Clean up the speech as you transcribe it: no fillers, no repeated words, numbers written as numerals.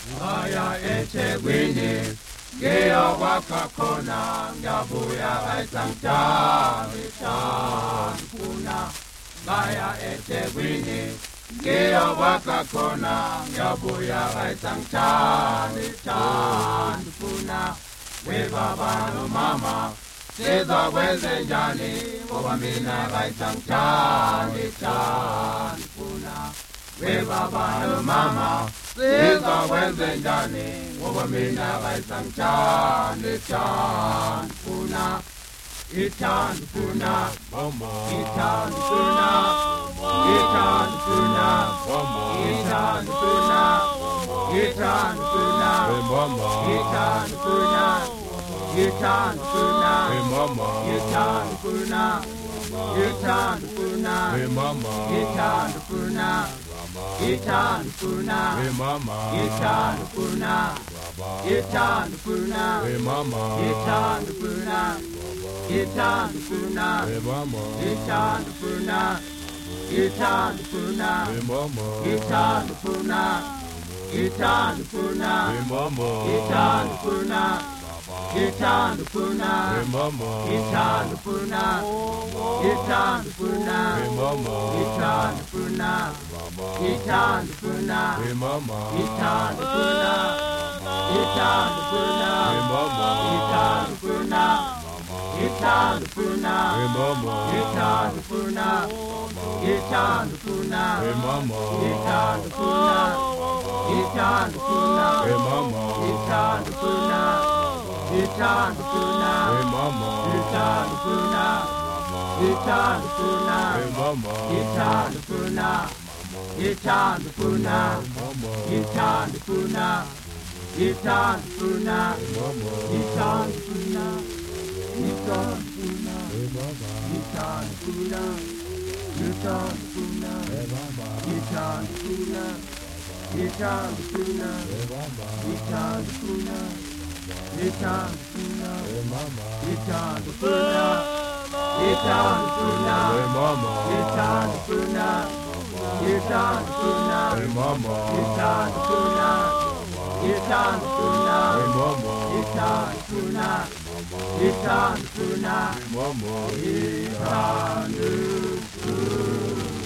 Ngaya eThekwini ngiyokwakha khona ngiyabuya eSangijani ngaya eThekwini ngiyokwakha khona ngiyabuya eSangijani webaba nomama sizakwenze njani ngoba mina eSangijani webaba nomama sizakwenze njani ngoba mina eSangijani ithandufuna mama ithandufuna ithandufuna mama ithandufuna ithandufuna mama ithandufuna ithandufuna mama ithandufuna ithandufuna mama ithandufuna ithandufuna mama ithandufuna ithandufuna mama ithandufuna ithandufuna mama ithandufuna ithandufuna mama ithandufuna ithandufuna mama ithandufuna ithandufuna mama ithandufuna ithandufuna mama ithandufuna ithandufuna mama ithandufuna ithandufuna mama ithandufuna ithandufuna mama ithandufuna ithandufuna mama ithandufuna ithandufuna mama ithandufuna ithandufuna mama ithandufuna ithandufuna mama ithandufuna ithandufuna ithandufuna ithandufuna ithandufuna ithandufuna ithandufuna ithandufuna ithandufuna ithandufuna ithandufuna ithandufuna ithandufuna ithandufuna mama ithandufuna ithandufuna mama ithandufuna ithandufuna mama ithandufuna ithandufuna mama ithandufuna